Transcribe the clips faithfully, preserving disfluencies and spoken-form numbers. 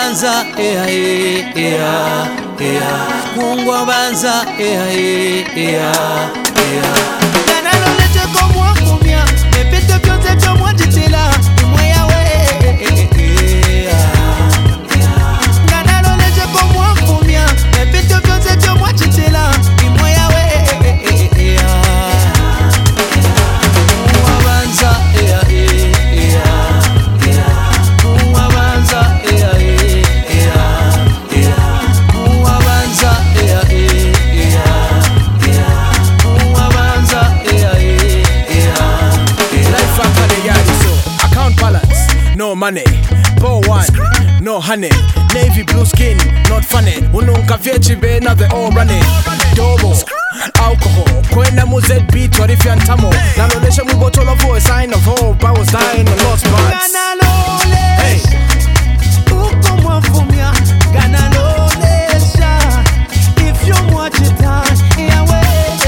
banza ea ea ea ea Kungwa banza ea ea ea ea Ganalo leche komwa kumya Mepete pyonze chomwa jitila Imwe ya we Ganalo leche komwa kumya Mepete pyonze chomwa jitila Imwe ya we Kungwa banza ea ea ea Kungwa banza ea ea ea Kungwa banza ea ea ea Kungwa banza ea ea Life after the yard so account balance, no money. Poor one, no honey. Navy blue skin, not funny. Ununka vyechi bena they all running. Dobo, alcohol. Kwenda mu Z B twarifi antamo. Nalolesha mu bottle of a sign of hope. I was dying on lost parts. Hey. Uko mwafumia ganalolesha if you watch it time yeah we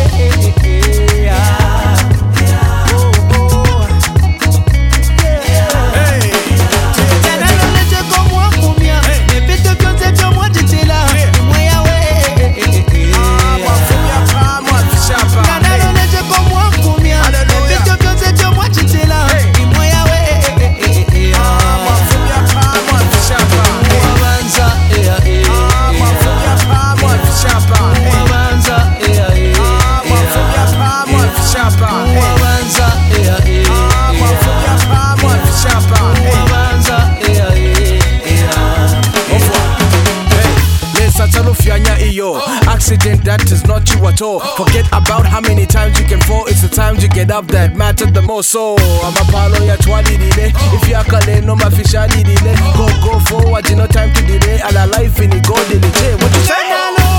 Accident that is not you at all. Forget about how many times you can fall. It's the times you get up that matter the most. So I'm a palo ya twali dile. If you are calling no mafisha dile. Go go forward, you no time to delay. And a life in the go delay. What you say?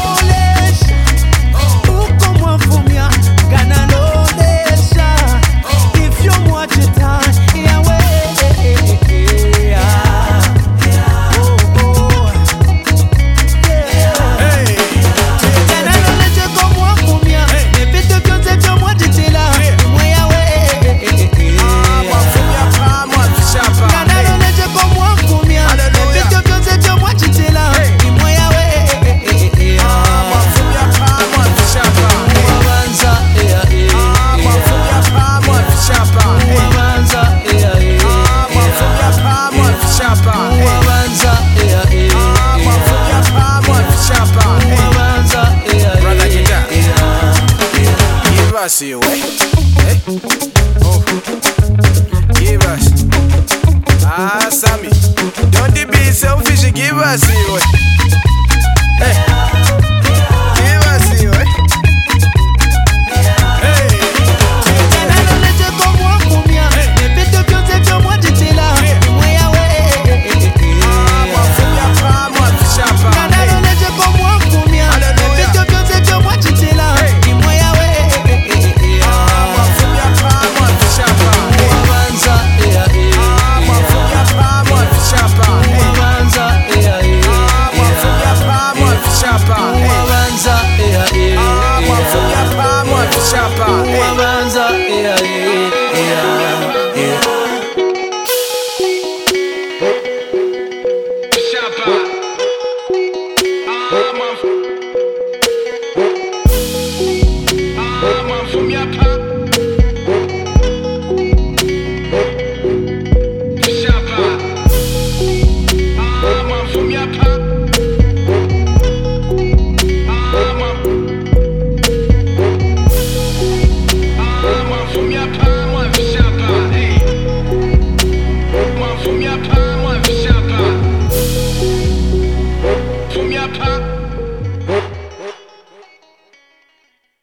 Uko mwafumia ganalolesha. If you watch it time, yeah we. See you, eh? Eh? Oh, give us. Ah, Sammy, don't be selfish. Give us, you, eh? Hey, give us, you, eh? Chapa, hey.